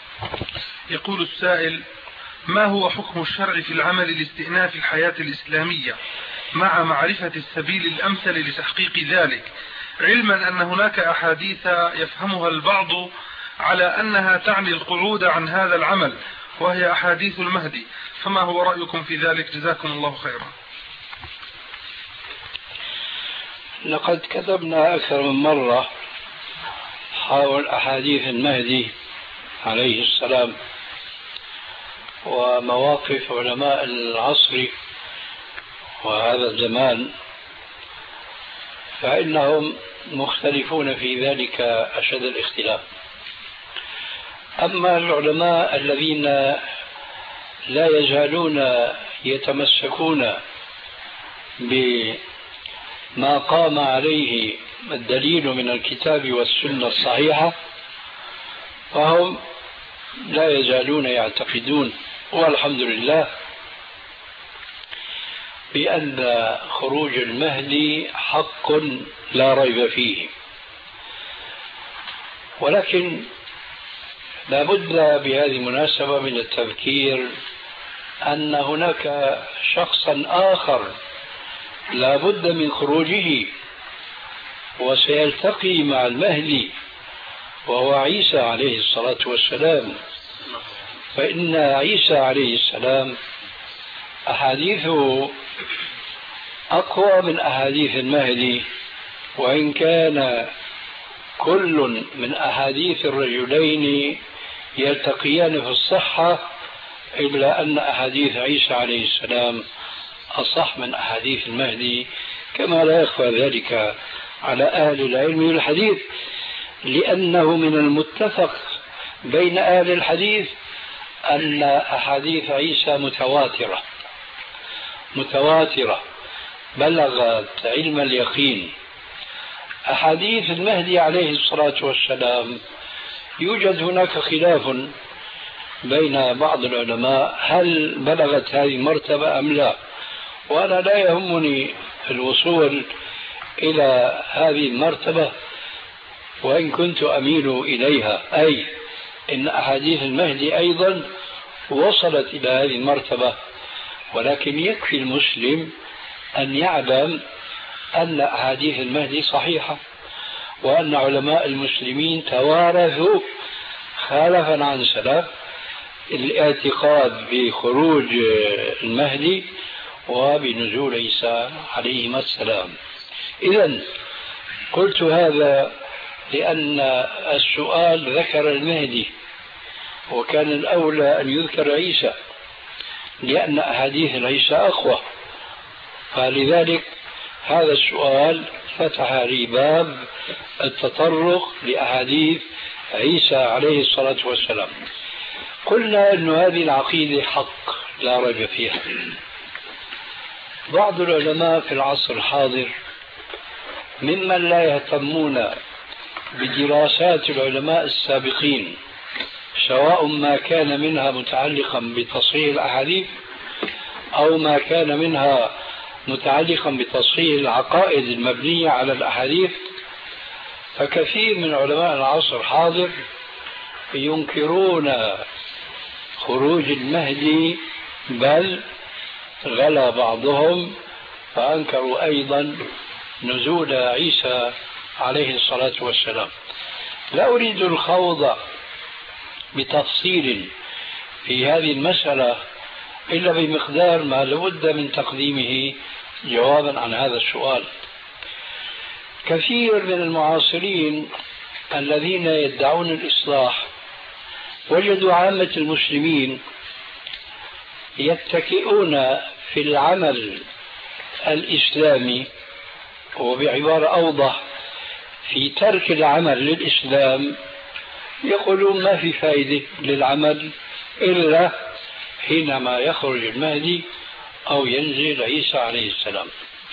يقول السائل: ما هو حكم الشرع في العمل لاستئناف الحياة الإسلامية مع معرفة السبيل الأمثل لتحقيق ذلك، علما أن هناك أحاديث يفهمها البعض على أنها تعني القعود عن هذا العمل، وهي أحاديث المهدي، فما هو رأيكم في ذلك؟ جزاكم الله خيرا. لقد كتبنا أكثر من مرة حول أحاديث المهدي عليه السلام ومواقف علماء العصر وهذا الزمان، فإنهم مختلفون في ذلك أشد الاختلاف. أما العلماء الذين لا يزالون يتمسكون بما قام عليه الدليل من الكتاب والسنة الصحيحة فهم لا يزالون يعتقدون والحمد لله بأن خروج المهدي حق لا ريب فيه، ولكن لا بد بهذه المناسبة من التذكير أن هناك شخصا آخر لا بد من خروجه وسيلتقي مع المهدي، وهو عيسى عليه الصلاة والسلام. فإن عيسى عليه السلام أحاديثه أقوى من أحاديث المهدي، وإن كان كل من أحاديث الرجلين يلتقيان في الصحة، إلا أن أحاديث عيسى عليه السلام أصح من أحاديث المهدي، كما لا يخفى ذلك على أهل العلم والحديث، لأنه من المتفق بين أهل الحديث أن أحاديث عيسى متواترة متواترة بلغت علم اليقين. أحاديث المهدي عليه الصلاة والسلام يوجد هناك خلاف بين بعض العلماء هل بلغت هذه المرتبة أم لا، وأنا لا يهمني الوصول إلى هذه المرتبة وإن كنت أميل إليها، أي إن أحاديث المهدي أيضا وصلت إلى هذه المرتبة، ولكن يكفي المسلم أن يعلم أن أحاديث المهدي صحيحة، وأن علماء المسلمين توارثوا خلفا عن سلف الاعتقاد بخروج المهدي وبنزول عيسى عليهما السلام. إذن قلت هذا لأن السؤال ذكر المهدي، وكان الأولى أن يذكر عيسى لأن أحاديث عيسى أقوى، فلذلك هذا السؤال فتح لي باب التطرق لأحاديث عيسى عليه الصلاة والسلام. قلنا أن هذه العقيدة حق لا ريب فيها. بعض العلماء في العصر الحاضر ممن لا يهتمون بدراسات العلماء السابقين، سواء ما كان منها متعلقا بتصحيح الأحاديث أو ما كان منها متعلقا بتصحيح العقائد المبنية على الأحاديث، فكثير من علماء العصر الحاضر ينكرون خروج المهدي، بل غلا بعضهم فأنكروا أيضا نزول عيسى عليه الصلاة والسلام. لا أريد الخوض بتفصيل في هذه المسألة إلا بمقدار ما لابد من تقديمه جوابا عن هذا السؤال. كثير من المعاصرين الذين يدعون الإصلاح وجدوا عامة المسلمين يتكئون في العمل الإسلامي، وبعبارة أوضح في ترك العمل للإسلام، يقولون ما في فائدة للعمل إلا حينما يخرج المهدي أو ينزل عيسى عليه السلام.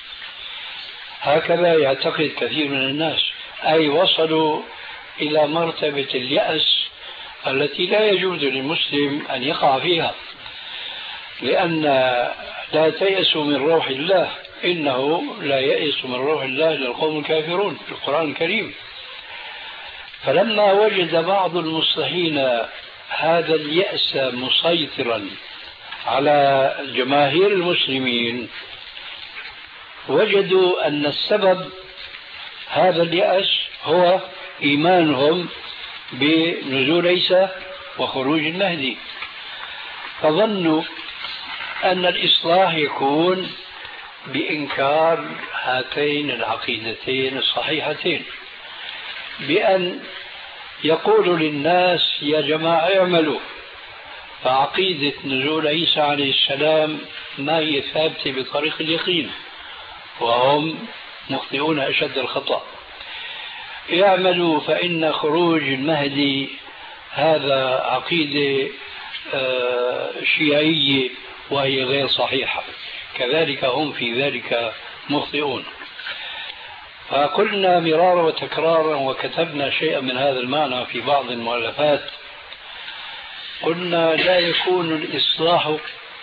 هكذا يعتقد كثير من الناس، أي وصلوا إلى مرتبة اليأس التي لا يجوز للمسلم أن يقع فيها، لأن لا تيأسوا من روح الله، إنه لا يئس من روح الله إلا القوم الكافرون في القرآن الكريم. فلما وجد بعض المصلحين هذا اليأس مسيطرا على جماهير المسلمين، وجدوا أن السبب هذا اليأس هو إيمانهم بنزول عيسى وخروج المهدي، فظنوا أن الإصلاح يكون بإنكار هاتين العقيدتين الصحيحتين، بأن يقول للناس يا جماعة اعملوا، فعقيدة نزول عيسى عليه السلام ما هي ثابتة بطريق اليقين، وهم مخطئون أشد الخطأ. يعملوا فإن خروج المهدي هذا عقيدة شيعية وهي غير صحيحة، كذلك هم في ذلك مخطئون. فقلنا مرارا وتكرارا وكتبنا شيئا من هذا المعنى في بعض المؤلفات، قلنا لا يكون الإصلاح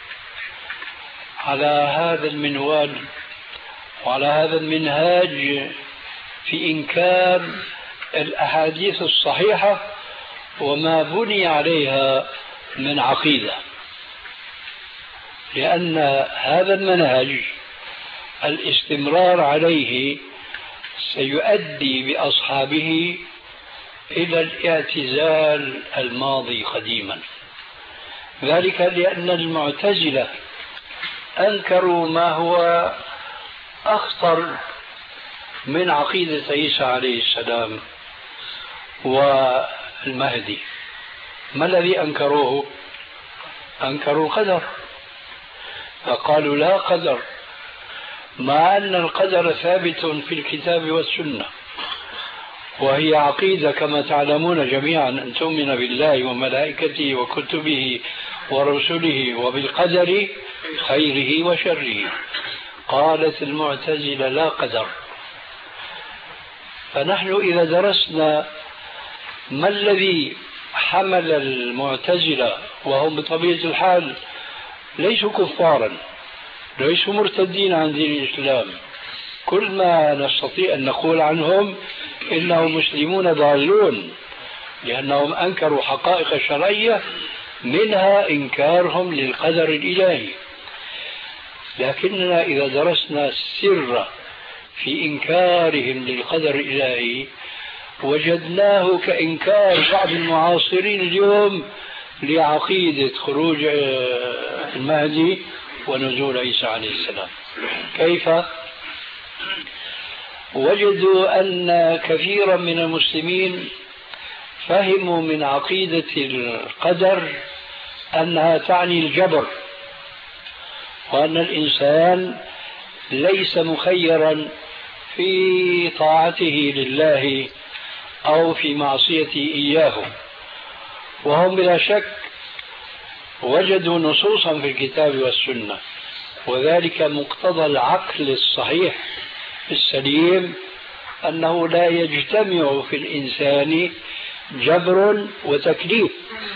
على هذا المنوال وعلى هذا المنهاج في إنكار الأحاديث الصحيحة وما بني عليها من عقيدة، لأن هذا المنهج الاستمرار عليه سيؤدي بأصحابه إلى الاعتزال الماضي قديما. ذلك لأن المعتزلة أنكروا ما هو أخطر من عقيدة عيسى عليه السلام والمهدي. ما الذي أنكروه؟ أنكروا القدر، فقالوا لا قدر، مع أن القدر ثابت في الكتاب والسنة، وهي عقيدة كما تعلمون جميعا أن تؤمن بالله وملائكته وكتبه ورسله وبالقدر خيره وشره. قالت المعتزلة لا قدر. فنحن إذا درسنا ما الذي حمل المعتزلة، وهم بطبيعة الحال ليسوا كفارا، ليسوا مرتدين عن دين الإسلام، كل ما نستطيع أن نقول عنهم إنهم مسلمون ضالون، لأنهم أنكروا حقائق شرعية منها إنكارهم للقدر الإلهي. لكننا إذا درسنا السر في إنكارهم للقدر الإلهي وجدناه كإنكار بعض المعاصرين اليوم لعقيدة خروج المهدي ونزول عيسى عليه السلام. كيف؟ وجدوا أن كثيرا من المسلمين فهموا من عقيدة القدر أنها تعني الجبر، وأن الإنسان ليس مخيرا في طاعته لله أو في معصيته إياه. وهم بلا شك وجدوا نصوصا في الكتاب والسنة، وذلك مقتضى العقل الصحيح السليم أنه لا يجتمع في الإنسان جبر وتكليف،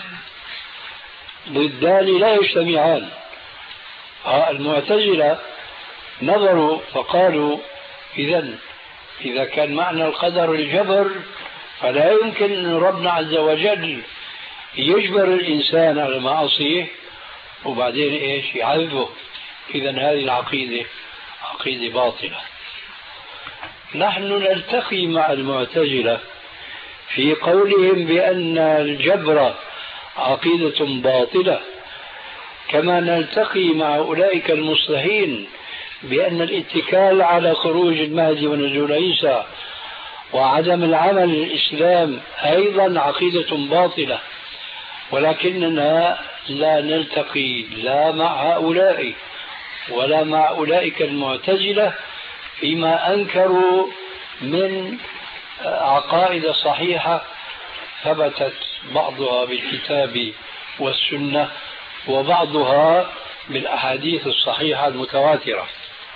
ضدان لا يجتمعان. المعتزلة نظروا فقالوا إذن إذا كان معنى القدر الجبر فلا يمكن أن ربنا عز وجل يجبر الإنسان على معصيه وبعدين إيش يعذبه. إذن هذه العقيدة عقيدة باطلة. نحن نلتقي مع المعتزلة في قولهم بأن الجبر عقيدة باطلة، كما نلتقي مع أولئك المصلحين بأن الاتكال على خروج المهدي ونزول عيسى وعدم العمل للإسلام أيضا عقيدة باطلة. ولكننا لا نلتقي لا مع هؤلاء ولا مع أولئك المعتزلة فيما أنكروا من عقائد صحيحة ثبتت بعضها بالكتاب والسنة وبعضها بالأحاديث الصحيحة المتواترة.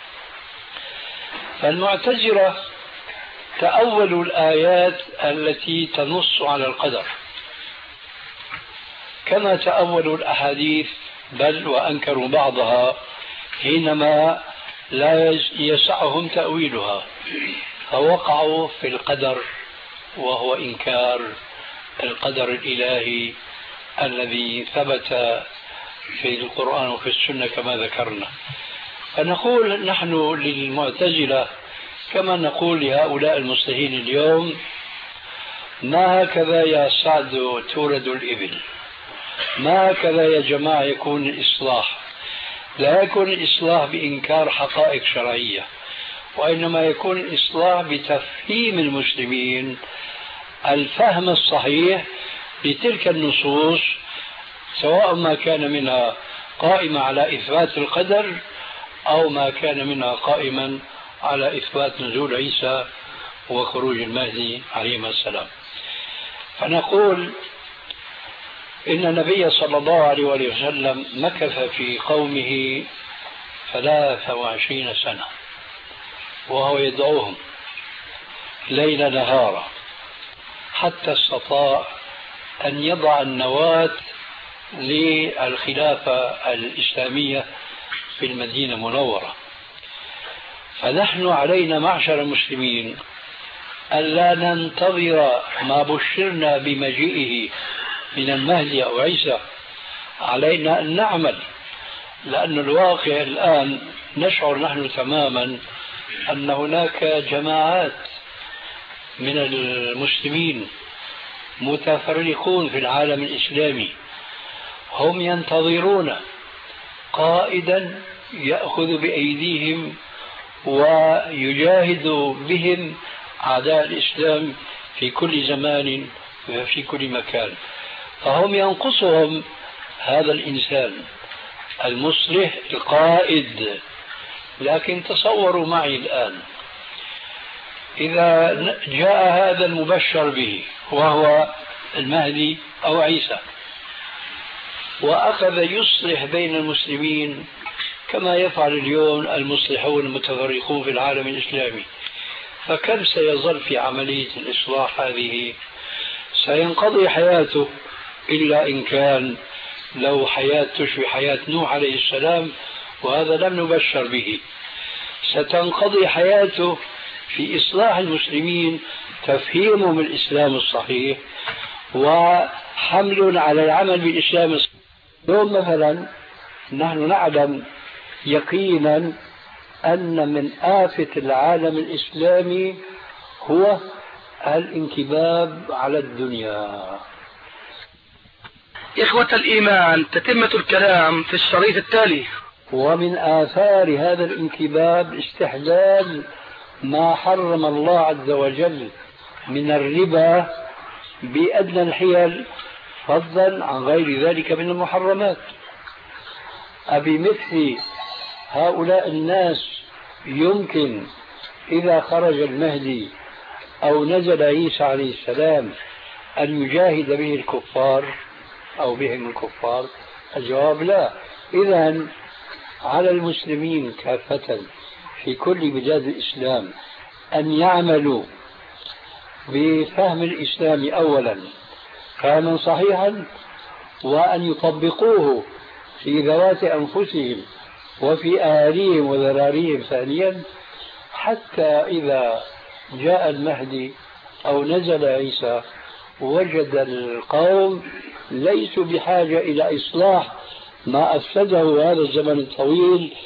فالمعتزلة تأولوا الآيات التي تنص على القدر كما تأولوا الأحاديث، بل وأنكروا بعضها حينما لا يسعهم تأويلها، فوقعوا في القدر وهو إنكار القدر الإلهي الذي ثبت في القرآن وفي السنة كما ذكرنا. فنقول نحن للمعتزلة كما نقول لهؤلاء المصلحين اليوم: ما هكذا يا سعد تورد الإبل، ما هكذا يا جماعة يكون الإصلاح. لا يكون الإصلاح بإنكار حقائق شرعية، وإنما يكون الإصلاح بتفهيم المسلمين الفهم الصحيح لتلك النصوص، سواء ما كان منها قائمة على إثبات القدر أو ما كان منها قائما على إثبات نزول عيسى وخروج المهدي عليه السلام. فنقول إن النبي صلى الله عليه وسلم مكث في قومه ثلاث وعشرين سنة وهو يدعوهم ليل نهارا حتى استطاع أن يضع النواة للخلافة الإسلامية في المدينة المنورة. فنحن علينا معشر المسلمين ألا ننتظر ما بشرنا بمجيئه من المهدي أو عيسى، علينا أن نعمل، لأن الواقع الآن نشعر نحن تماما أن هناك جماعات من المسلمين متفرقون في العالم الإسلامي، هم ينتظرون قائدا يأخذ بأيديهم ويجاهد بهم أعداء الإسلام في كل زمان وفي كل مكان. فهم ينقصهم هذا الإنسان المصلح القائد. لكن تصوروا معي الآن إذا جاء هذا المبشر به وهو المهدي أو عيسى وأخذ يصلح بين المسلمين كما يفعل اليوم المصلحون المتفرقون في العالم الإسلامي، فكم سيظل في عملية الإصلاح هذه؟ سينقضي حياته إلا إن كان له حياة تشبه حياة نوح عليه السلام، وهذا لم نبشر به. ستنقضي حياته في إصلاح المسلمين، تفهيمهم الإسلام الصحيح وحمل على العمل بالإسلام الصحيح. اليوم مثلا نحن نعلم يقينا أن من آفة العالم الإسلامي هو الانكباب على الدنيا. إخوة الإيمان، تتمة الكلام في الشريط التالي. ومن آثار هذا الانكباب استحلال ما حرم الله عز وجل من الربا بأدنى الحيل، فضلا عن غير ذلك من المحرمات. أبمثل هؤلاء الناس يمكن إذا خرج المهدي أو نزل عيسى عليه السلام أن يجاهد به الكفار أو بهم الكفار؟ الجواب لا. إذن على المسلمين كافة في كل بلاد الإسلام أن يعملوا بفهم الإسلام أولا فهما صحيحا، وأن يطبقوه في ذوات أنفسهم وفي أهاليهم وذراريهم ثانيا، حتى إذا جاء المهدي أو نزل عيسى وجد القوم ليسوا بحاجة إلى إصلاح ما أفسده هذا الزمن الطويل